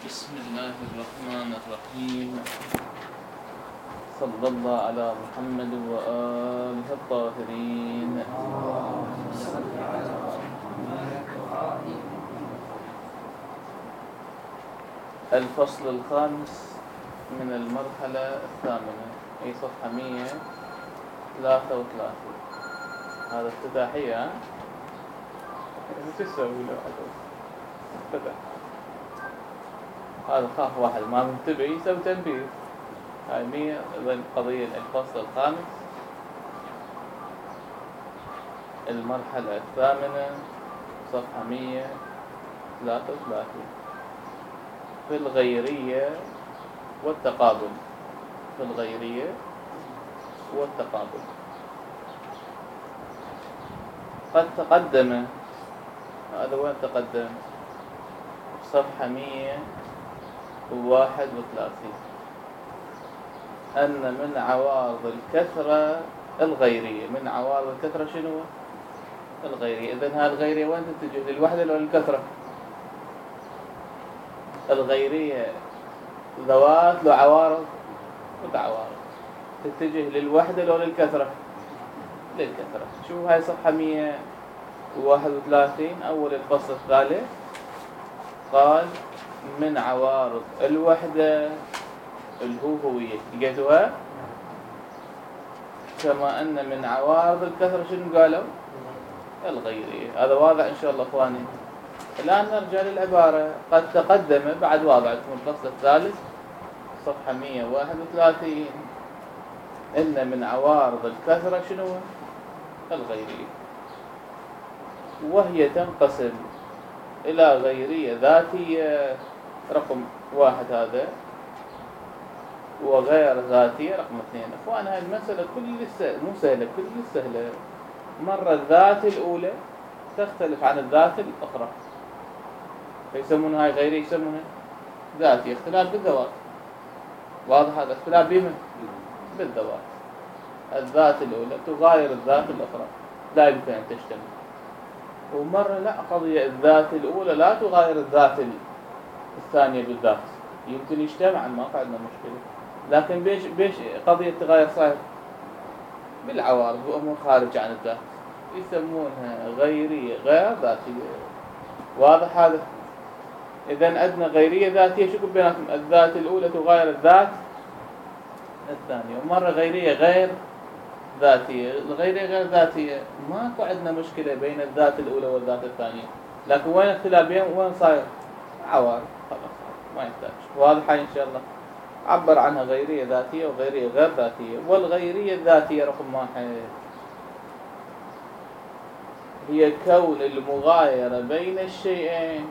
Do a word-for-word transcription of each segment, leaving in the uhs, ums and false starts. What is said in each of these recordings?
بسم الله الرحمن الرحيم. صلى الله على محمد وآله الطاهرين. الفصل الخامس من المرحلة الثامنة، أي صفحة مية وثلاثة وثلاثين. هذا افتتاحية. شو تسوي له افتتاح؟ هذا خاف واحد ما منتبه يسوي تنبيه. هاي مية. إذن قضية الفصل الخامس المرحلة الثامنة صفحة مية وثلاثة وثلاثين في الغيرية والتقابل. في الغيرية والتقابل قد تقدم. هذا وين تقدم؟ صفحة مية وواحد وثلاثين أن من عوارض الكثرة الغيرية. من عوارض الكثرة شنو؟ الغيرية. إذن هذه الغيرية وين تتجه؟ للوحدة ولا للكثرة؟ الغيرية ذوات له عوارض وتعوارض، تتجه للوحدة ولا للكثرة؟ للكثرة. شو هاي صفحة مية وواحد وثلاثين أول الفصل الثالث قال من عوارض الوحدة الهوهوية، لقيتوها؟ كما أن من عوارض الكثرة شنو قالوا؟ الغيرية. هذا واضح إن شاء الله إخواني. الآن نرجع للعبارة. قد تقدم بعد واضعكم الفصل الثالث صفحة مية وواحد وثلاثين إن من عوارض الكثرة شنو؟ الغيرية، وهي تنقسم إلى غيرية ذاتية رقم واحد هذا، وغير ذاتية رقم اثنين. أخوان هاي المسألة كل سهلة، مو سهلة، كل سهلة. مرة الذات الأولى تختلف عن الذات الأخرى، فيسمونها هاي غيرية، يسمونها ذاتية. اختلاف بالذوات. واضح هذا اختلاف بما بالذوات. الذات الأولى تغاير الذات الأخرى، لا يمكن أن تجتمع. ومرة لا، قضية الذات الأولى لا تغاير الذات الثانية بالذات، يمكن يجتمع، ما في عندنا مشكلة. لكن بيش بيش قضية تغاير صاير بالعوارض وأمور خارج عن الذات، يسمونها غيرية غير ذاتية. واضح هذا؟ إذن عندنا غيرية ذاتية شو بيناتهم؟ الذات الأولى تغاير الذات الثانية، ومرة غيرية غير ذاتية. الغيرية غير ذاتية ماكو عندنا مشكلة بين الذات الأولى والذات الثانية، لكن وين اختلاف بينهم؟ وين صاير؟ عوارض. خلاص ما يحتاج. واضحة إن شاء الله. عبر عنها غيرية ذاتية وغيرية غير ذاتية. والغيرية الذاتية رقم واحد هي كون المغايرة بين الشيئين.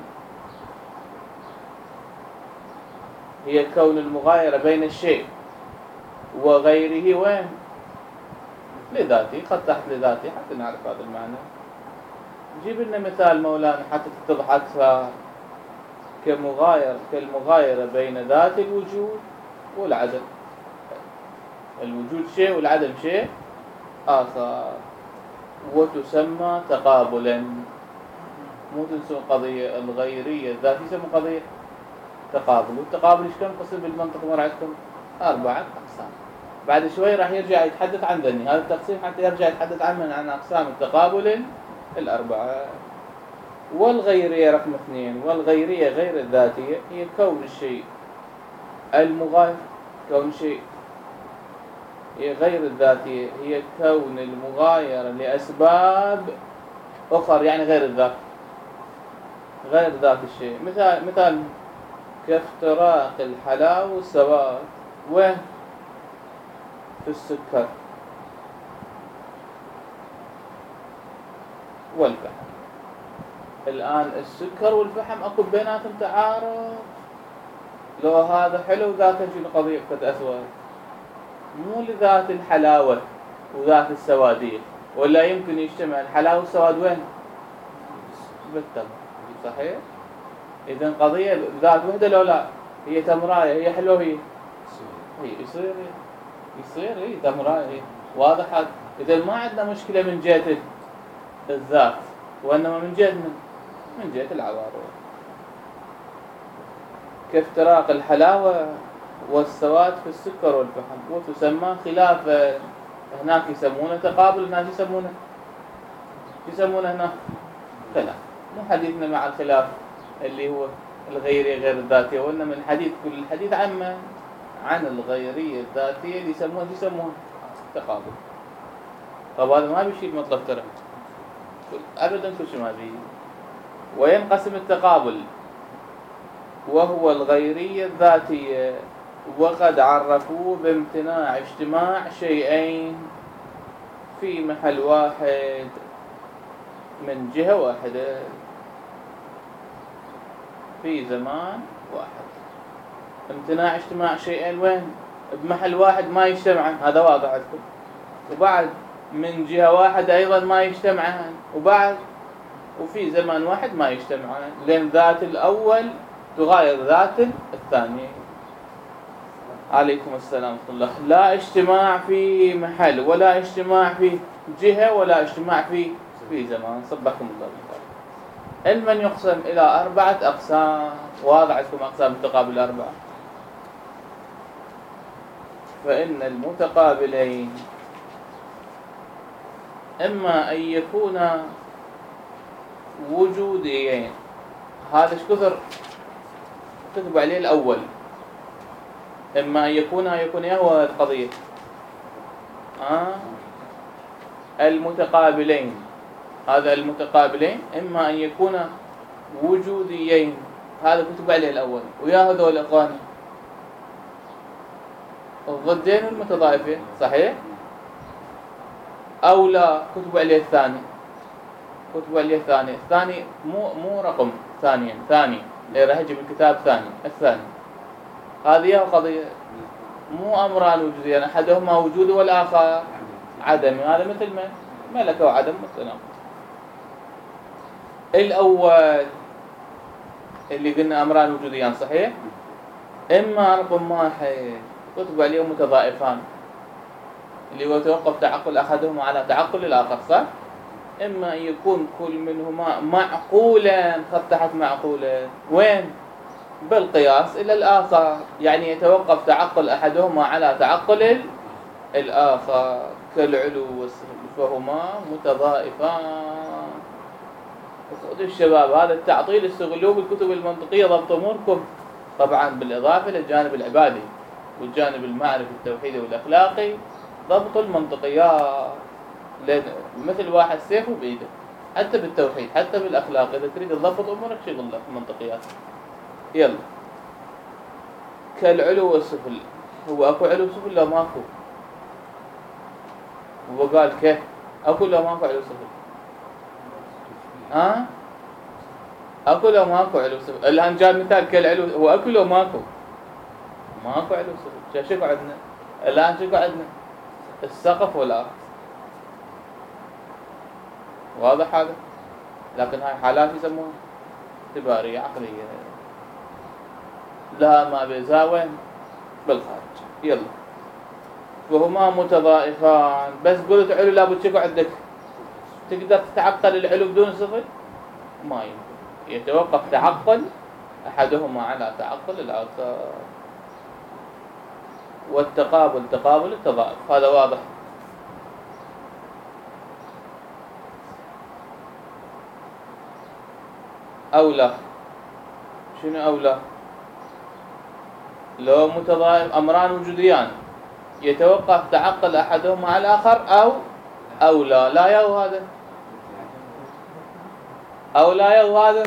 هي كون المغايرة بين الشيء وغيره وين؟ لذاتي. قد تحت لذاتي حتى نعرف هذا المعنى. جيب لنا مثال مولانا حتى تتضح أكثر. كمغاير كالمغايرة بين ذات الوجود والعدم. الوجود شيء والعدم شيء آخر، وتسمى تقابلا. مو تنسون قضية الغيرية الذاتية، يسمى قضية تقابل. والتقابل ايش كم قسم بالمنطق مر عندكم؟ أربعة أقسام. بعد شوي راح يرجع يتحدث عن ذني هذا التقسيم حتى يرجع يتحدث عن عن أقسام التقابل الأربعة. والغيرية رقم اثنين، والغيرية غير الذاتية هي كون الشيء المغاير. كون شيء هي غير الذاتية هي كون المغايرة لأسباب أخرى، يعني غير الذات، غير ذات الشيء. مثال مثال كافتراق الحلاوة والسواد. وين؟ في السكر والفحم. الآن السكر والفحم أكو بيناتهم تعارض. لو هذا حلو ذاته شنو قضية قد أسود؟ مو لذات الحلاوة وذات السوادية، ولا يمكن يجتمع الحلاوة والسواد وين؟ بالتمر. صحيح؟ إذن قضية ذات وحدة لو لا؟ هي تمراية، هي حلوة، هي هي يصير يصير هي تمراية هي. واضح هذا؟ إذن ما عندنا مشكلة من جهة الذات، وإنما من جهة من من جهة العوارض. كافتراق الحلاوة والسواد في السكر والفحم، وتسمى خلاف. هناك يسمونه تقابل، هناك يسمونه يسمونه هناك خلاف. مو حديثنا مع الخلاف اللي هو الغيرية غير الذاتية، وإنما الحديث كل الحديث عن عن الغيرية الذاتية اللي يسموها يسموها تقابل. طب هذا ما بيشيل مطلب ترى أبدا، كل شيء ما بي. وينقسم التقابل وهو الغيرية الذاتية، وقد عرفوه بامتناع اجتماع شيئين في محل واحد من جهة واحدة في زمان واحد. امتناع اجتماع شيئين وين؟ بمحل واحد ما يجتمعان، هذا واضح عندكم. وبعد من جهة واحدة أيضا ما يجتمعان، وبعد وفي زمان واحد ما يجتمعان، لأن ذات الأول تغاير ذات الثاني. عليكم السلام ورحمة الله. لا اجتماع في محل، ولا اجتماع في جهة، ولا اجتماع في في زمان. صبحكم الله بالخير. علما يقسم إلى أربعة أقسام. واضح لكم أقسام التقابل أربعة. فإن المتقابلين إما أن يكونا وجوديين. هذا ايش كثر كتب عليه الأول. إما أن يكونا يكون إيه هو القضية آه المتقابلين. هذا المتقابلين إما أن يكونا وجوديين، هذا كتب عليه الأول. ويا هذول إخواني الضدين والمتضايفين، صحيح؟ أو لا كتب عليه الثاني. كتب عليه الثاني. الثاني مو مو رقم ثانيا، ثاني اللي راح يجي بالكتاب ثاني الثاني. هذه قضية مو أمران وجوديان، أحدهما وجود والآخر عدم. هذا مثل ما ملكة وعدم مثلنا. الأول اللي قلنا أمران وجوديان، صحيح؟ إما رقم واحد كتب عليه متضائفان، اللي هو توقف تعقل أحدهما على تعقل الآخر، صح؟ إما أن يكون كل منهما معقولا، خط تحت معقولا، وين؟ بالقياس إلى الآخر، يعني يتوقف تعقل أحدهما على تعقل الآخر، كالعلو والسفل، فهما متضائفان. خذوا الشباب هذا التعطيل استغلوه بالكتب المنطقية، ضبط أموركم طبعا، بالإضافة للجانب العبادي والجانب المعرفي التوحيدي والأخلاقي. ضبط المنطقيات، لأن مثل واحد سيفه بإيده، حتى بالتوحيد حتى بالأخلاق. إذا تريد تضبط أمورك شغل لك المنطقيات. يلا. كالعلو والسفل. هو أكو علو وسفل لا ماكو؟ هو قال كيف أكو لا ماكو علو وسفل؟ ها؟ أكو لا ماكو علو وسفل؟ الآن جاب مثال كالعلو، هو أكو لا ماكو؟ ماكو علو وسفل. شو عندنا الآن؟ شو عندنا؟ السقف والأرض. واضح هذا؟ لكن هاي حالات يسموها اعتبارية عقلية، لها ما بيزاوين بالخارج. يلا. وهما متضائفان. بس قلت علو لابد شكو عندك؟ تقدر تتعقل العلو بدون صفر؟ ما يمكن. يتوقف تعقل أحدهما على تعقل الآخر. والتقابل تقابل التضائف، هذا واضح. أولى. شنو أولى؟ لو متضائف أمران وجوديان يتوقف تعقل أحدهما على الآخر، أو أو لا لا يو هذا، أو لا يو هذا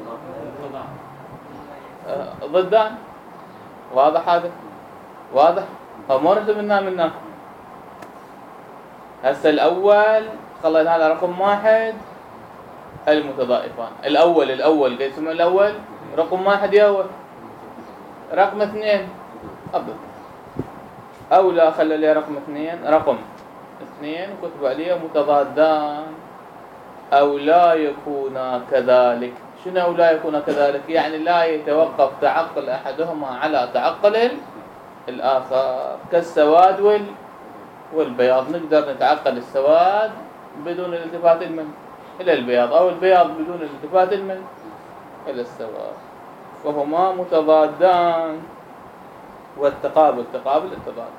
ضدان. واضح هذا؟ واضح؟ فمو نحسب منا منا. هسه الأول خلينا هذا رقم واحد المتضائفان. الأول الأول قد يسمى الأول رقم واحد يا رقم اثنين أبدا. أو لا خلي لي رقم اثنين، رقم اثنين كتب عليه متضادان. أو لا يكون كذلك. شنو أو لا يكون كذلك؟ يعني لا يتوقف تعقل أحدهما على تعقل الآخر، كالسواد وال والبياض. نقدر نتعقل السواد بدون الالتفات المن إلى البياض، أو البياض بدون الالتفات المن إلى السواد. فهما متضادان، والتقابل تقابل التضاد.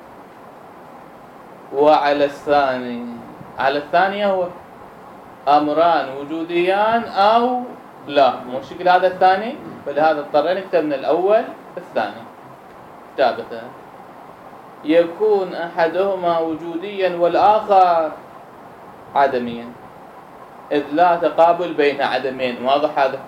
وعلى الثاني على الثانية هو أمران وجوديان أو لا، مو شكل هذا الثاني، فلهذا اضطرينا نكتب من الأول الثاني كتابة. يكون أحدهما وجوديا والآخر عدميا، إذ لا تقابل بين عدمين. واضح هذا؟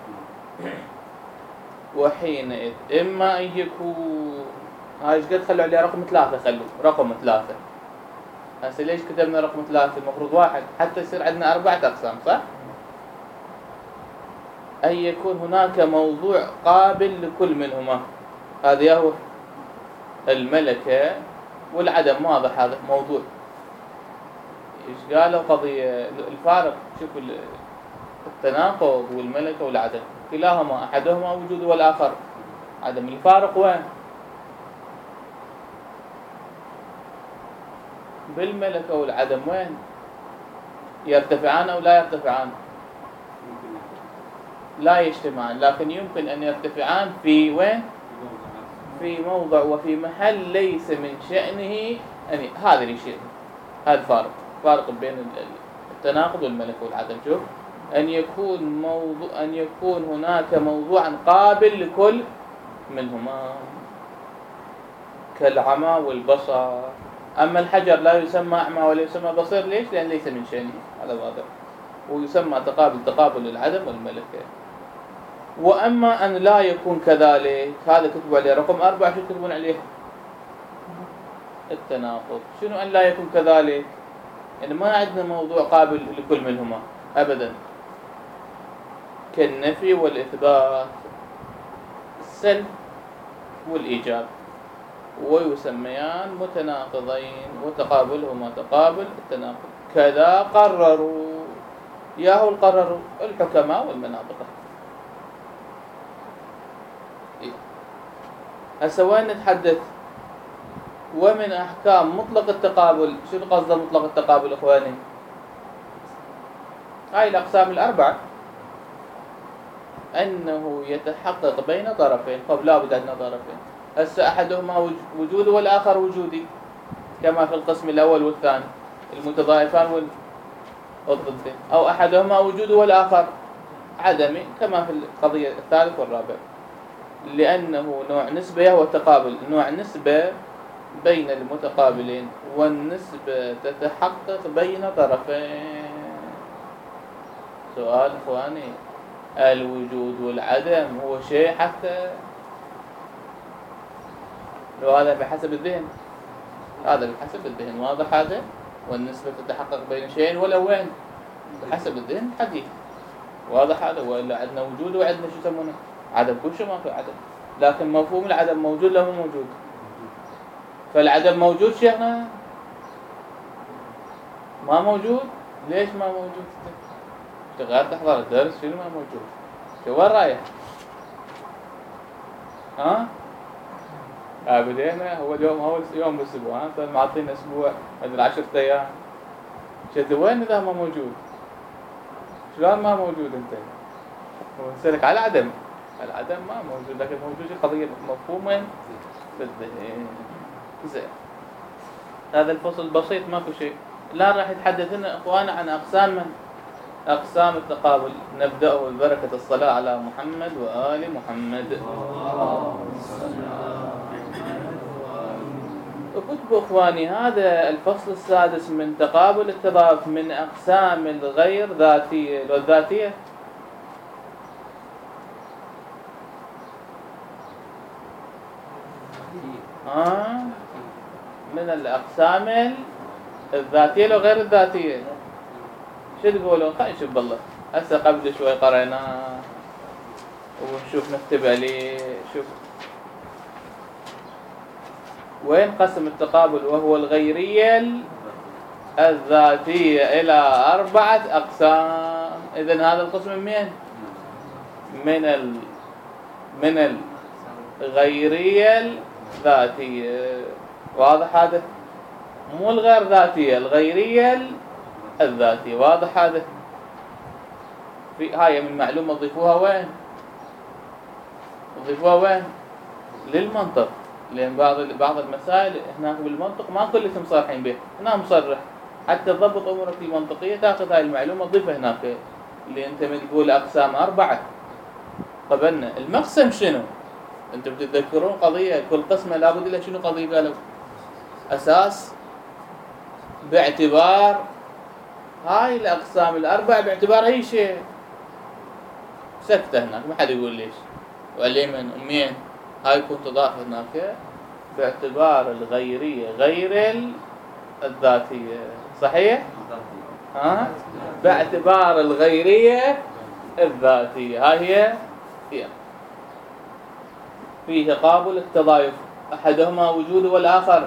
وحينئذ إما أن يكون، هاي ايش قد خلوا عليه رقم ثلاثة، خلوا رقم ثلاثة. هسه ليش كتبنا رقم ثلاثة؟ المفروض واحد حتى يصير عندنا أربعة أقسام، صح؟ أن يكون هناك موضوع قابل لكل منهما، هذا هو الملكة والعدم. واضح هذا موضوع. ايش قالوا قضية الفارق؟ شوفوا التناقض والملكة والعدم، كلاهما أحدهما وجود والآخر عدم. الفارق وين؟ بالملكة والعدم. وين؟ يرتفعان أو لا يرتفعان؟ لا يجتمعان، لكن يمكن أن يرتفعان في وين؟ في موضع وفي محل ليس من شأنه يعني هذا الشيء. هذا فارق، فارق بين التناقض والملكة والعدم. شوف، أن يكون موضوع أن يكون هناك موضوعا قابل لكل منهما كالعمى والبصر. أما الحجر لا يسمى أعمى ولا يسمى بصير. ليش؟ لأن ليس من شأنه، هذا واضح. ويسمى تقابل تقابل العدم والملكة. وأما أن لا يكون كذلك، هذا كتبوا عليه رقم أربعة. شو تكتبون عليه؟ التناقض. شنو أن لا يكون كذلك؟ يعني ما عندنا موضوع قابل لكل منهما أبدا، كالنفي والإثبات، السلب والإيجاب، ويسميان متناقضين وتقابلهما تقابل التناقض. كذا قرروا، ياهو القرروا الحكماء والمناطق. هسه وين نتحدث؟ ومن أحكام مطلق التقابل. شنو قصده مطلق التقابل إخواني؟ هاي الأقسام الأربعة، أنه يتحقق بين طرفين. طب لا بد عندنا طرفين. هسه أحدهما وجودي والآخر وجودي، كما في القسم الأول والثاني المتضايفان والضدين. أو أحدهما وجودي والآخر عدمي، كما في القضية الثالث والرابع. لأنه نوع نسبة هو التقابل، نوع نسبة بين المتقابلين، والنسبة تتحقق بين طرفين. سؤال إخواني، الوجود والعدم هو شيء حتى لو هذا بحسب الذهن، هذا بحسب الذهن. واضح هذا؟ والنسبة تتحقق بين شيئين ولو وين؟ بحسب الذهن حديث. واضح هذا؟ ولا عندنا وجود وعندنا شو يسمونه عدم. كل شيء ما في عدم، لكن مفهوم العدم موجود له مو موجود. فالعدم موجود شيخنا؟ ما موجود. ليش ما موجود؟ غير تحضر الدرس شنو ما موجود؟ شو وين رايح؟ ها؟ آه بدينا. هو اليوم اول يوم بالاسبوع، ها طيب معطينا اسبوع مثل عشرة ايام. شد وين اذا ما موجود؟ شلون ما موجود انت؟ ونسألك على العدم. العدم ما موجود، لكن موجود قضية مفهومة بالذهن. زين، هذا الفصل بسيط ماكو شيء. الآن راح يتحدث لنا اخوانا عن اقسام من؟ اقسام التقابل. نبدأ ببركة الصلاة على محمد وآل محمد. اكتبوا اخواني، هذا الفصل السادس من تقابل التضاد من اقسام الغير ذاتية والذاتية. آه من الأقسام الذاتية لو غير الذاتية. شو تقولون؟ خلينا نشوف بالله. هسه قبل شوي قرأناه ونشوف نكتب عليه. شوف وين قسم التقابل وهو الغيرية الذاتية إلى أربعة أقسام. إذن هذا القسم من مين؟ من ال من الغيرية الذاتية. واضح هذا؟ مو الغير ذاتية، الغيرية الذاتية. واضح هذا؟ في هاي من معلومة ضيفوها وين؟ نضيفوها وين؟ للمنطق، لأن بعض بعض المسائل هناك بالمنطق ما كلكم صارحين به، هنا مصرح حتى تضبط أمورك المنطقية تأخذ هاي المعلومة تضيفها هناك، اللي أنت تقول أقسام أربعة قبلنا. المقسم شنو؟ أنتم بتتذكرون قضية كل قسمة لابد لها شنو قضية؟ قالوا أساس باعتبار هاي الأقسام الأربعة باعتبار أي شيء. سكتة هناك ما حد يقول ليش واليمن أمين هاي كنت تضاف هناك باعتبار الغيرية غير الذاتية. صحيح؟ ها؟ باعتبار الغيرية الذاتية هاي هي هي في تقابل التضايف، أحدهما وجود والآخر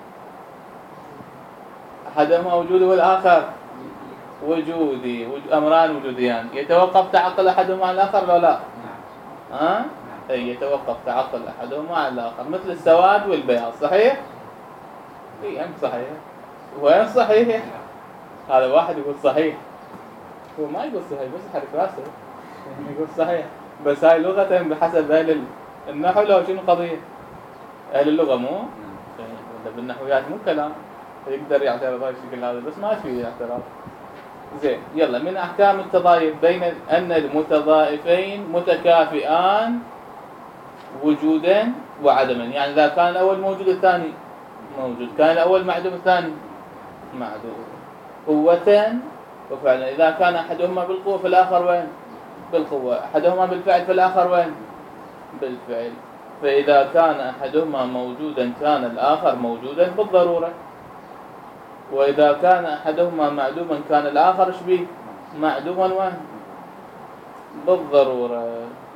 أحدهما وجود والآخر وجودي، وجود أمران وجوديان، يتوقف تعقل أحدهما على الآخر لو لا؟ ها؟ أي يتوقف تعقل أحدهما على الآخر، مثل السواد والبياض. صحيح؟ إي أم صحيح؟ وين صحيح؟ هذا واحد يقول صحيح، هو ما يقول صحيح بس يحرك راسه يقول صحيح، بس هاي لغة بحسب أهل النحو لو شنو قضية؟ أهل اللغة مو؟ ولا بالنحويات مو كلام يقدر يعترض هاي الشكل هذا، بس ما في اعتراض. زين يلا، من أحكام التضايف بين أن المتضائفين متكافئان وجودا وعدما، يعني إذا كان الأول موجود الثاني موجود، كان الأول معدوم الثاني معدوم، قوة وفعلا. إذا كان أحدهما بالقوة فالآخر وين؟ بالقوة. أحدهما بالفعل فالآخر وين؟ بالفعل. فإذا كان أحدهما موجودا كان الآخر موجودا بالضرورة، وإذا كان أحدهما معدوما كان الآخر إيش بيه؟ معدوما وين؟ بالضرورة.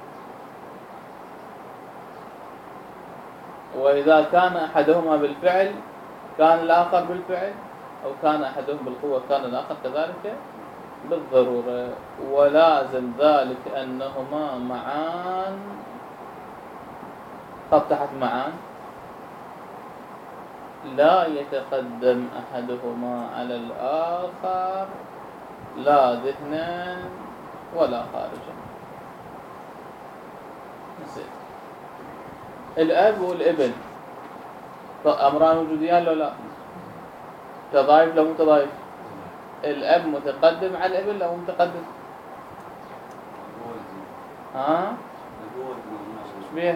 وإذا كان أحدهما بالفعل كان الآخر بالفعل، أو كان أحدهم بالقوة كان الآخر كذلك بالضرورة. ولازم ذلك أنهما معان، خط تحت معان، لا يتقدم أحدهما على الآخر لا ذهنا ولا خارجا. الأب والابن أمران وجوديان لو لا؟ تضايف لو متضايف؟ الأب متقدم على الابن لو متقدم؟ ها؟ ايش بيه؟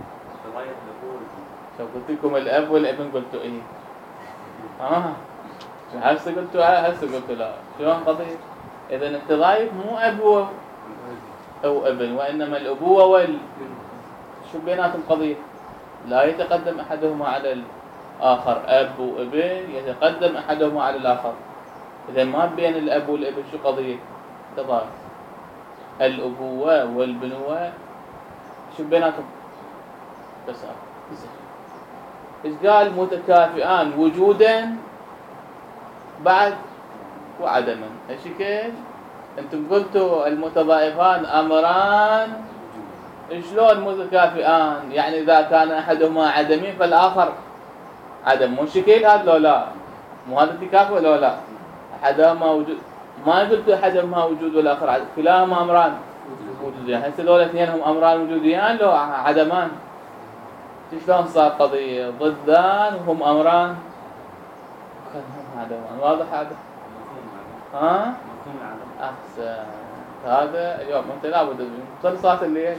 شو قلت لكم الأب والابن قلتوا إيه؟ ها؟ هسه قلتوا هسه قلتوا لا، شلون قضية؟ إذا التضايف مو أب أو ابن، وإنما الأبوة وال شو بيناتهم قضية؟ لا يتقدم أحدهما على الآخر، أب وابن يتقدم أحدهما على الآخر. إذا ما بين الأب والابن شو قضية؟ تضايف. الأبوة والبنوة شو بيناتهم؟ بس إيش قال؟ متكافئان وجودا بعد وعدما. هالشكل انتم قلتوا المتضائفان أمران، شلون متكافئان؟ يعني إذا كان أحدهما عدمي فالآخر عدم، مو شكل هذا لو لا؟ مو هذا تكافؤ لو لا؟ أحدهما وجود، ما قلتوا أحدهما وجود والآخر عدم، كلاهما أمران وجوديان. هسه دول اثنين هم أمران وجوديان لو عدمان؟ شلون صار قضية ضدان وهم أمران هم عدمان؟ واضح هذا؟ ها؟ أحسن. هذا اليوم أنت لابد تصلي صلاة الليل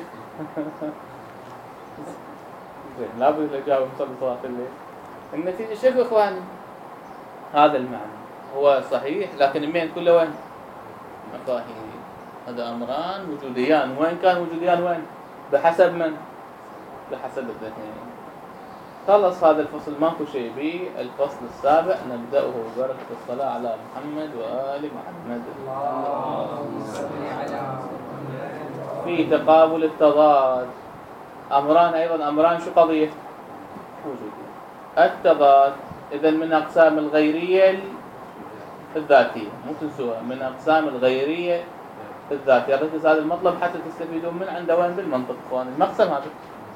زين لابد الإجابة تصلي صلاة الليل. النتيجة شكو إخواني؟ هذا المعنى هو صحيح، لكن المين كله وين؟ مفاهيم. هذا أمران وجوديان، وين كان وجوديان وين؟ بحسب من؟ بحسب الذهن. خلص هذا الفصل ماكو شيء به. الفصل السابع نبدأه ببركة الصلاة على محمد وآل محمد. اللهم صل على محمد. في تقابل التضاد أمران، أيضا أمران شو قضية؟ وجودية. التضاد إذا من أقسام الغيرية الذاتية، مو تنسوها، من أقسام الغيرية الذاتية. ركز هذا المطلب حتى تستفيدون من عنده وين بالمنطق إخواني. المقسم هذا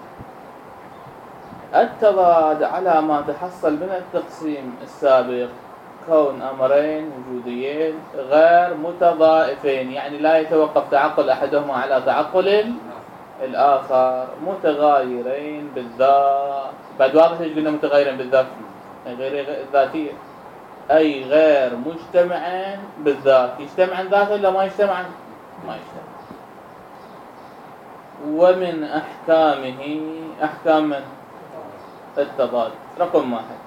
التضاد على ما تحصل من التقسيم السابق، كون أمرين وجوديين غير متضائفين، يعني لا يتوقف تعقل أحدهما على تعقل الآخر متغايرين بالذات. بعد واضح ايش قلنا متغايرين بالذات؟ غير الذاتية، أي غير مجتمعين بالذات. يجتمعن ذاته ولا ما يجتمعن؟ ما يجتمعن. ومن أحكامه أحكام من؟ التضاد. رقم واحد،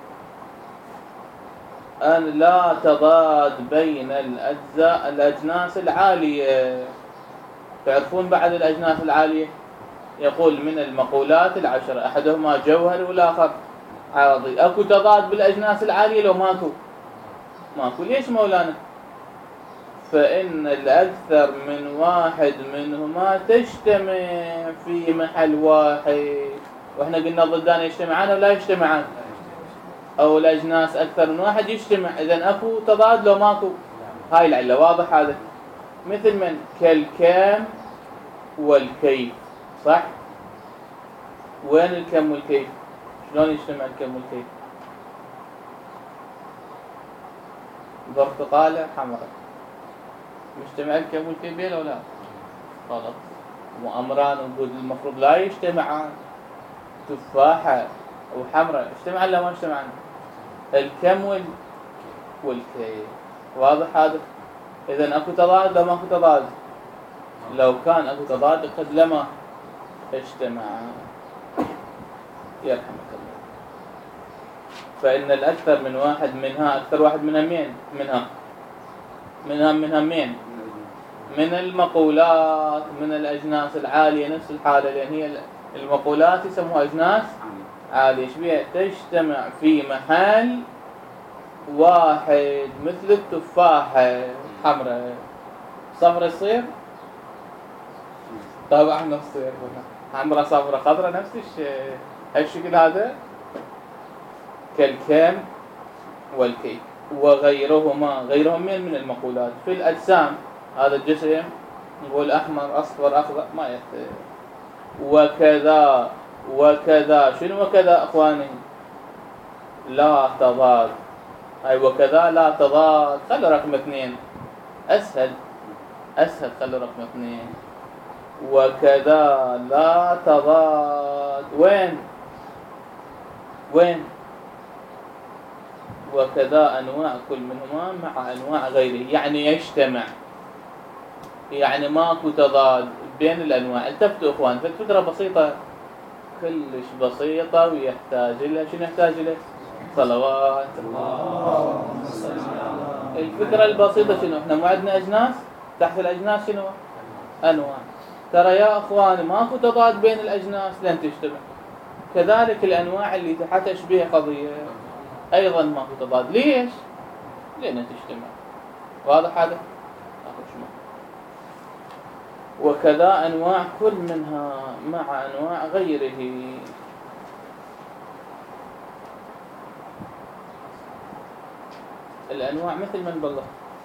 أن لا تضاد بين الأجزاء الأجناس العالية. تعرفون بعد الأجناس العالية يقول من المقولات العشرة أحدهما جوهري والآخر عرضي. أكو تضاد بالأجناس العالية لو ماكو؟ ماكو. ليش مولانا؟ فإن الأكثر من واحد منهما تجتمع في محل واحد. وإحنا قلنا ضدان يجتمعان ولا يجتمعان؟ أو الأجناس أكثر من واحد يجتمع، إذن أكو تضاد لو ماكو؟ هاي العلة. واضح هذا؟ مثل من؟ كالكم والكيف. صح؟ وين الكم والكيف؟ شلون يجتمع الكم والكيف؟ برتقالة حمراء مجتمع الكم والكيف بينه ولا؟ غلط. وأمران وجود المفروض لا يجتمعان. تفاحة وحمراء اجتمعان ولا ما اجتمعان؟ الكم والكيف. واضح هذا؟ إذن أكو تضاد لو ماكو تضاد؟ لو كان أكو تضاد قد لما اجتمعان. يرحمك الله. فإن الأكثر من واحد منها، أكثر واحد منها مين؟ منها منها منها مين؟ من المقولات، من الأجناس العالية. نفس الحالة، لأن هي المقولات يسموها أجناس عالية. شبيها؟ تجتمع في محل واحد. مثل التفاحة حمراء صفرة تصير؟ طبعا نفس تصير حمراء صفرة خضراء نفس الشيء. هالشكل هذا كالكم والكيف. وغيرهما، غيرهم من من المقولات في الأجسام. هذا الجسم نقول أحمر أصفر أخضر ما يختلف. وكذا وكذا. شنو وكذا أخواني؟ لا تضاد. أي وكذا لا تضاد. خلوا رقم اثنين أسهل أسهل خلوا رقم اثنين. وكذا لا تضاد. وين وين؟ وكذا أنواع كل منهما مع أنواع غيره. يعني يجتمع، يعني ماكو تضاد بين الأنواع. التفتوا إخوان، فكرة بسيطة كلش بسيطة ويحتاج لها. شنو يحتاج لها؟ صلوات الله. الفكرة البسيطة شنو؟ احنا مو عندنا أجناس، تحت الأجناس شنو؟ أنواع. ترى يا أخواني ماكو تضاد بين الأجناس لن تجتمع. كذلك الأنواع اللي تحت أشبه قضية أيضا ماكو تضاد. ليش؟ لأنها تجتمع. واضح هذا؟ وكذا أنواع كل منها مع أنواع غيره. الأنواع مثل من بالله.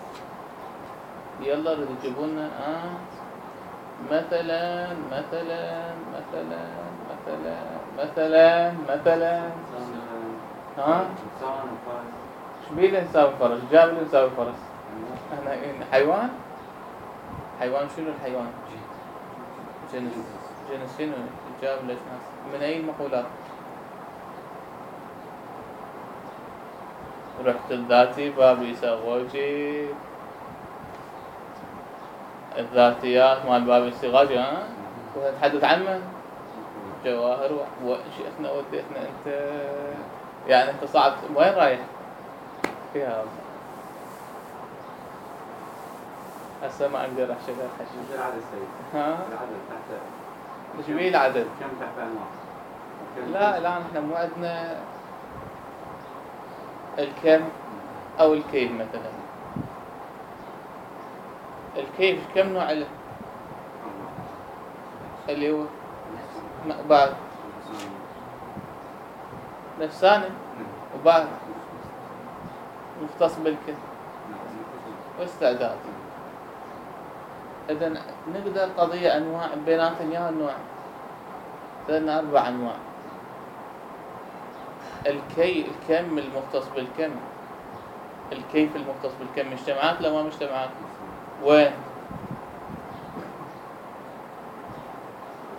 يلا رد تجيبونا آه. مثلا مثلا مثلا مثلا مثلا مثلا ها شبيه نساوي فرس؟ جاب لي نساوي فرس. احنا حيوان. حيوان شنو الحيوان؟ جنس. جنس شنو؟ جاب ليش ناس من اي المقولات؟ رحت الذاتي باب يسوي الذاتيات مال باب السغاج. ها وتتحدث عن من؟ جواهر وشيخنا وديتنا انت. يعني انت صعب. وين رايح؟ فيها هسه ما اقدر احكي غير حكي. شو العدد سيد؟ ها؟ العدد تحت. ايش بيه العدد؟ كم تحت انواع؟ لا لا احنا مو عندنا الكم او الكيف مثلا. الكيف كم نوع له؟ اللي هو بعد نفساني وبعد مختص بالكم واستعداد. إذن نقدر قضية أنواع بيناتهم يا النوع لأن أربع أنواع. الكي الكم المختص بالكم. الكيف المختص بالكم مجتمعات لا ما مجتمعات؟ وين؟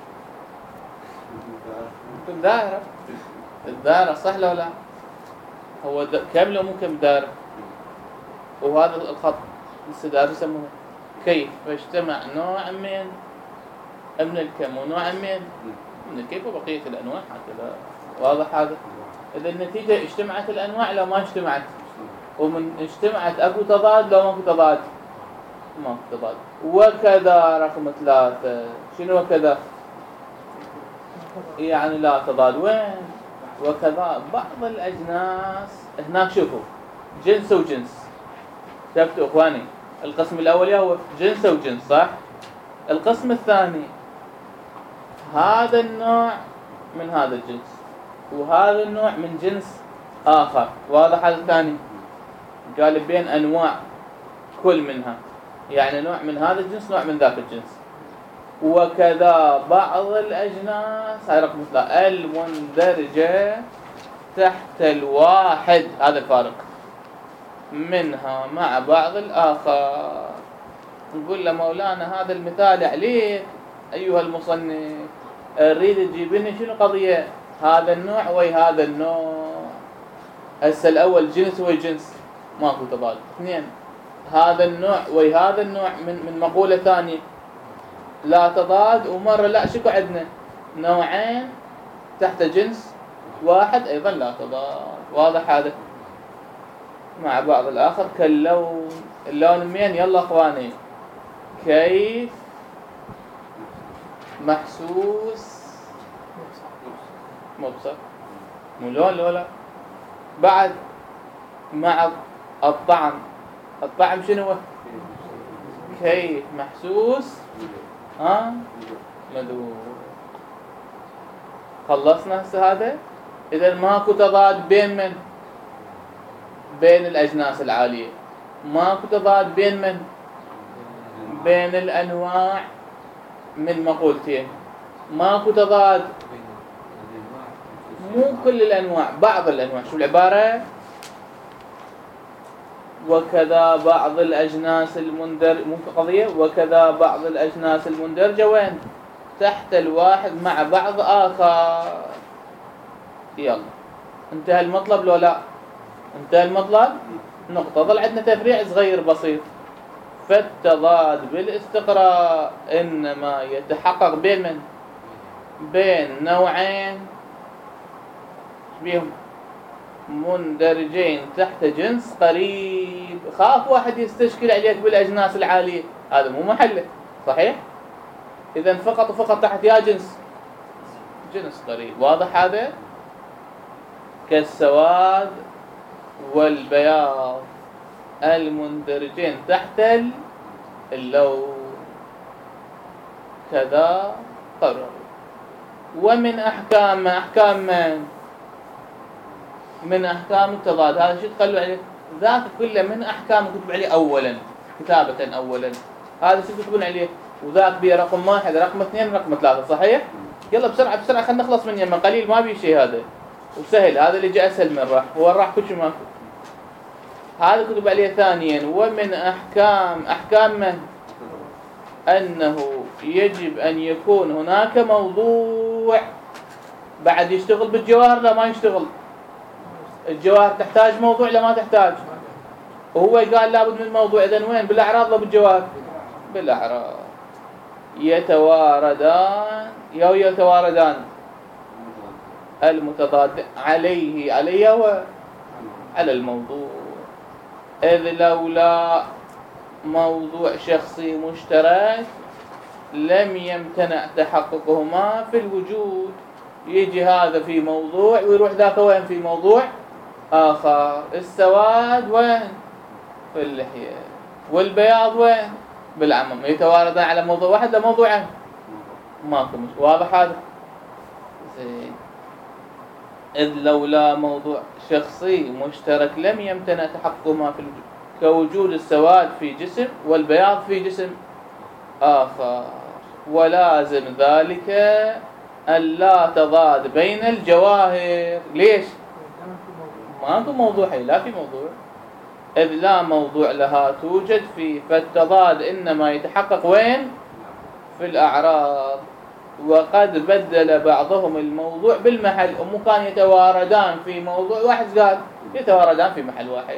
في الدائرة الدائرة صح لو لا؟ هو كم لو مو كم دائرة؟ وهذا الخط السداد يسمونه كيف، فاجتمع نوع من من الكم ونوع من من الكيف وبقية الأنواع هكذا. واضح هذا؟ إذا النتيجة اجتمعت الأنواع لو ما اجتمعت، ومن اجتمعت أكو تضاد لو ماكو تضاد ماكو تضاد. وكذا رقم ثلاثة، شنو وكذا؟ يعني لا تضاد وين؟ وكذا بعض الأجناس هناك شوفوا جنس وجنس. شفتوا إخواني القسم الأول هو جنس وجنس صح؟ القسم الثاني هذا النوع من هذا الجنس وهذا النوع من جنس آخر. واضح هذا الثاني؟ قال بين أنواع كل منها، يعني نوع من هذا الجنس نوع من ذاك الجنس. وكذا بعض الأجناس هاي رقم ثلاثة المندرجة تحت الواحد، هذا الفارق منها مع بعض الآخر. نقول له مولانا هذا المثال عليك أيها المصنف، أريد تجيب لنا شنو قضية هذا النوع وي هذا النوع. هسه الأول جنس وي جنس ماكو تضاد. اثنين هذا النوع وي هذا النوع من من مقولة ثانية لا تضاد. ومرة لا شكو عندنا نوعين تحت جنس واحد أيضا لا تضاد. واضح هذا؟ مع بعض الآخر كاللون. اللون مين؟ يلا أخواني كيف محسوس مبصر مو لون لولا. بعد مع الطعم. الطعم شنو هو؟ كيف محسوس ها مذوق. خلصنا هسه هذا. إذا ماكو تضاد بين من؟ بين الأجناس العالية. ماكو تضاد بين من؟ بين الأنواع من مقولتين. ماكو تضاد مو كل الأنواع بعض الأنواع. شو العبارة؟ وكذا بعض الأجناس المندرجة مو قضية وكذا بعض الأجناس المندرجة وين؟ تحت الواحد مع بعض آخر. يلا انتهى المطلب لو لا؟ انتهى المطلب. نقطة. ظل عندنا تفريع صغير بسيط. فالتضاد بالاستقراء إنما يتحقق بين من؟ بين نوعين بيهم مندرجين تحت جنس قريب. خاف واحد يستشكل عليك بالأجناس العالية، هذا مو محله صحيح؟ إذن فقط وفقط تحت يا جنس جنس قريب. واضح هذا؟ كالسواد والبياض المندرجين تحت اللون كذا قرر. ومن أحكام أحكام من؟ من أحكام التضاد. هذا شو تخلوا عليه؟ ذاك كله من أحكام كتب عليه أولا كتابة أولا. هذا شو تكتبون عليه؟ وذاك بيه رقم واحد رقم اثنين رقم ثلاثة صحيح؟ يلا بسرعة بسرعة خلينا نخلص من يمن قليل ما بيه شيء. هذا وسهل. هذا اللي جاء أسهل من راح. هو راح كل شيء ماكو. هذا كتب عليه ثانيا. ومن أحكام أحكام من؟ أنه يجب أن يكون هناك موضوع. بعد يشتغل بالجواهر لا ما يشتغل؟ الجواهر تحتاج موضوع لا ما تحتاج؟ وهو قال لابد من الموضوع. إذن وين؟ بالأعراض لا بالجواهر؟ بالأعراض. يتواردان يو يتواردان المتضاد عليه عليه هو على الموضوع. إذ لولا موضوع شخصي مشترك لم يمتنع تحققهما في الوجود. يجي هذا في موضوع ويروح ذاك وين؟ في موضوع آخر. السواد وين؟ في اللحية. والبياض وين؟ بالعمم. يتواردان على موضوع واحد لموضوعين ماكو مش. واضح هذا؟ زين. إذ لولا موضوع شخصي مشترك لم يمتنع تحققهما في الوجود كوجود السواد في جسم والبياض في جسم آخر. ولازم ذلك ألا تضاد بين الجواهر. ليش؟ ماكو موضوع. لا في موضوع. إذ لا موضوع لها توجد فيه. فالتضاد إنما يتحقق وين؟ في الأعراض. وقد بدل بعضهم الموضوع بالمحل، ومو كان يتواردان في موضوع واحد، قال يتواردان في محل واحد.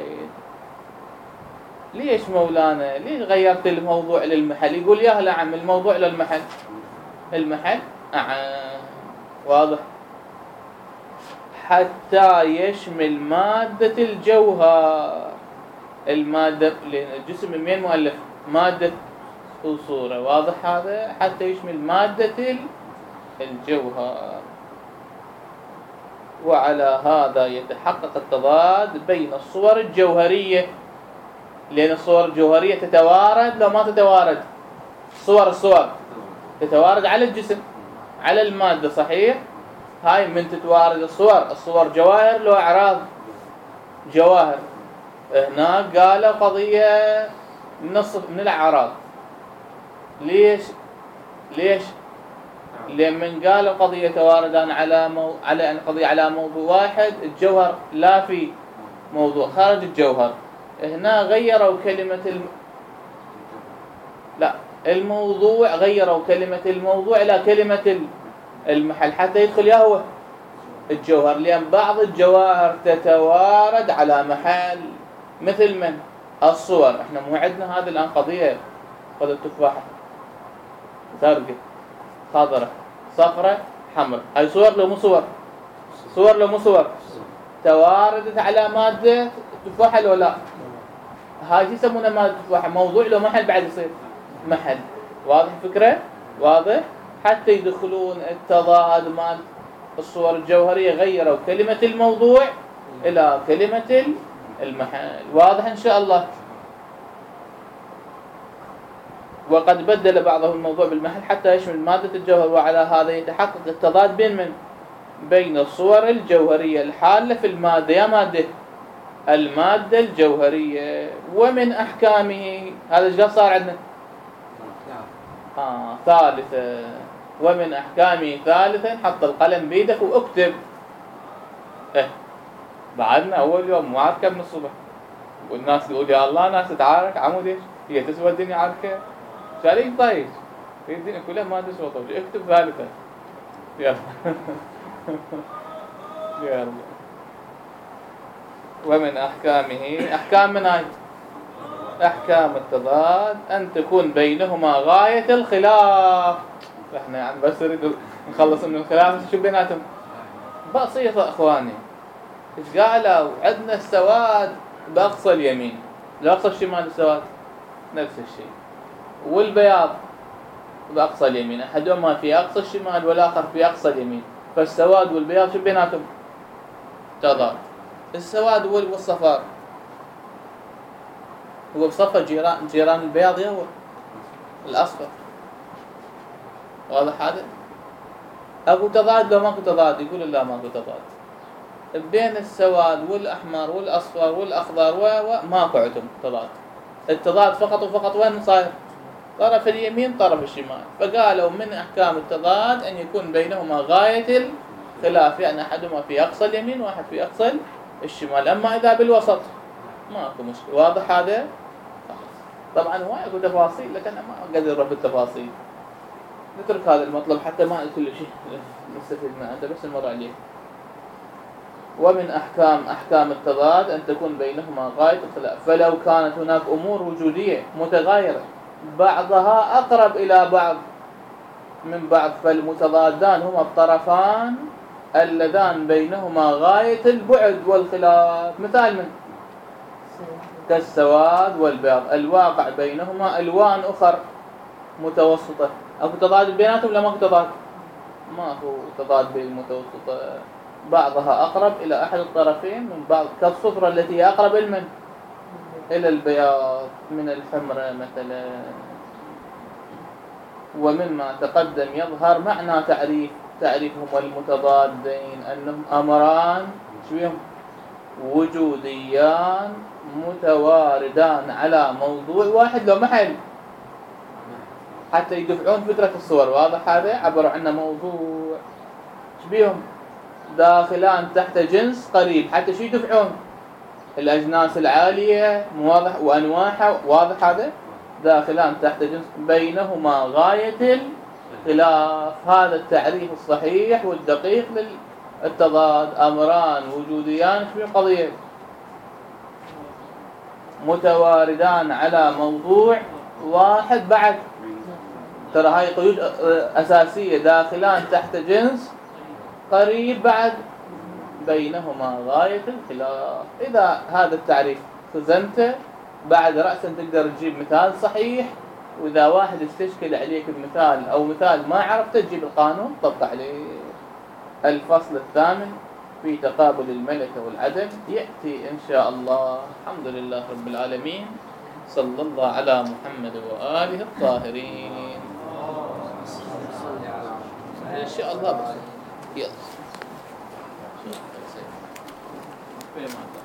ليش مولانا ليش غيرت الموضوع للمحل؟ يقول يا لا عم الموضوع للمحل، المحل آه. واضح. حتى يشمل مادة الجوهر، المادة الجسم من مين مؤلف؟ مادة وصورة. واضح هذا؟ حتى يشمل مادة الجوهر. وعلى هذا يتحقق التضاد بين الصور الجوهرية، لأن الصور الجوهرية تتوارد لو ما تتوارد. صور الصور تتوارد على الجسم على المادة، صحيح؟ هاي من تتوارد الصور، الصور جواهر لو أعراض جواهر. هناك قالوا قضية نصف من الأعراض. ليش؟ ليش؟ لمن قالوا قضية تواردان على مو... على أن قضية على موضوع واحد، الجوهر لا في موضوع خارج الجوهر. هنا غيروا كلمة الم... لا الموضوع، غيروا كلمة الموضوع إلى كلمة المحل حتى يدخل يا هو الجوهر، لأن بعض الجواهر تتوارد على محل، مثل من الصور. احنا مو عندنا هذه الآن قضية، خذ التفاحة زرقاء خضراء صفراء حمراء، هاي صور لو مو صور؟ صور لو مو صور؟ تواردت على مادة تفاحة لو لا؟ هاي يسمونها مادة تفاحة. موضوع لو محل بعد يصير محل. واضح الفكرة؟ واضح؟ حتى يدخلون التضاد مال الصور الجوهرية، غيروا كلمة الموضوع إلى كلمة المحل. واضح إن شاء الله؟ وقد بدل بعضهم الموضوع بالمحل حتى يشمل مادة الجوهر. وعلى هذا يتحقق التضاد بين من؟ بين الصور الجوهرية الحالة في المادة، يا مادة المادة الجوهرية. ومن أحكامه، هذا ايش قال صار عندنا؟ آه ثالثة. ومن أحكامه ثالثا، حط القلم بيدك واكتب. إيه بعدنا أول يوم معركة من الصبح، والناس تقول يا الله ناس تتعارك، عمود إيش؟ هي تسوى الدنيا عركة؟ شاريك طيش في الدنيا كلها ما تسوى طيش. اكتب ثالثا يلا يلا. ومن أحكامه، أحكام من هاي؟ أحكام التضاد أن تكون بينهما غاية الخلاف. احنا يعني بس نريد نخلص من الخلاف، شو بيناتهم؟ بسيطة اخواني. ايش قالوا؟ عندنا السواد بأقصى اليمين، بأقصى الشمال السواد نفس الشيء، والبياض بأقصى اليمين، أحدهما في أقصى الشمال والآخر في أقصى اليمين. فالسواد والبياض شو بيناتهم؟ تضاد. السواد والصفار هو بصفة جيران جيران البياض هو الأصفر. واضح هذا؟ أكو تضاد لو ماكو تضاد؟ يقول لا ماكو تضاد. بين السواد والأحمر والأصفر والأخضر و ماكو عندهم تضاد. التضاد فقط وفقط وين صاير؟ طرف اليمين طرف الشمال. فقالوا من أحكام التضاد أن يكون بينهما غاية الخلاف، يعني أحدهما في أقصى اليمين واحد في أقصى الشمال. أما إذا بالوسط ماكو مشكلة. واضح هذا؟ طبعا هو يقول تفاصيل، لكن ما قادر أعرف التفاصيل. نترك هذا المطلب حتى ما كل شيء نستفيد منه، أنت بس نمر عليه. ومن أحكام أحكام التضاد أن تكون بينهما غاية الخلاف. فلو كانت هناك أمور وجودية متغايرة بعضها أقرب إلى بعض من بعض، فالمتضادان هما الطرفان اللذان بينهما غاية البعد والخلاف. مثال من كالسواد والبياض، الواقع بينهما ألوان أخر متوسطة. أكو تضاد بيناتهم ولا ماكو تضاد؟ ماكو تضاد بين المتوسطة، بعضها أقرب إلى أحد الطرفين من بعض، كالصفرة التي هي أقرب من إلى البياض من الحمرة مثلا. ومما تقدم يظهر معنى تعريف تعريفهم المتضادين أنهم أمران شويهم وجوديان متواردان على موضوع واحد لو محل، حتى يدفعون فكرة الصور. واضح هذا؟ عبروا عنه موضوع شبيهم داخلان تحت جنس قريب، حتى شو يدفعون؟ الأجناس العالية واضح وأنواعها. واضح هذا؟ داخلان تحت جنس بينهما غاية خلاف هذا التعريف الصحيح والدقيق للتضاد. أمران وجوديان في قضية متواردان على موضوع واحد. بعد ترى هاي قيود أساسية، داخلان تحت جنس قريب، بعد بينهما غاية الخلاف. إذا هذا التعريف خزنته بعد رأسا تقدر تجيب مثال صحيح، وإذا واحد استشكل عليك المثال أو مثال ما عرفته تجيب القانون طبق عليه. الفصل الثامن في تقابل الملكة والعدم يأتي إن شاء الله. الحمد لله رب العالمين، صلى الله على محمد وآله الطاهرين. إن شاء الله بس يلا.